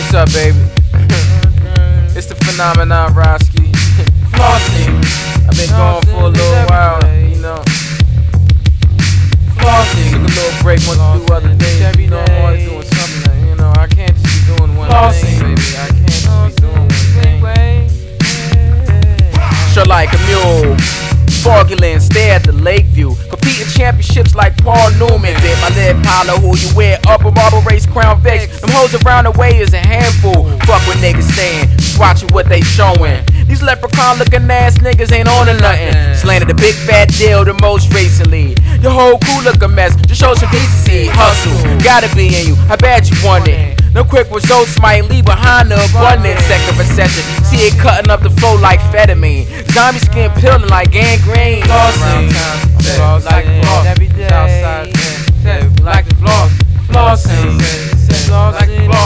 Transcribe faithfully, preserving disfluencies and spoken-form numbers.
What's up, baby? It's the phenomenon, Roski. Flossing. I've been going for a little while, you know. Flossing. Took a little break, want to do other things. You know, I'm always doing something. You know, I can't just be doing one thing, baby. I can't just be doing one thing. Sure like a mule. Foggyland, stare at the lake view. Competing championships like Paul Newman. Bit my lip Palo, who you wear upper marble race crown Vex. Them hoes around the way is a handful. Fuck what niggas saying, just watching what they showing. These leprechaun looking ass niggas ain't on to nothing. Slanted a big fat deal the most recently. Your whole crew look a mess, just show some decency. Hustle, gotta be in you, I bet you want it. No quick results might leave behind the abundance. Second recession, see it cutting up the flow like amphetamine. Zombie skin peeling like gangrene. Flossing, like floss, every day. Outside, like floss, flossing, like floss.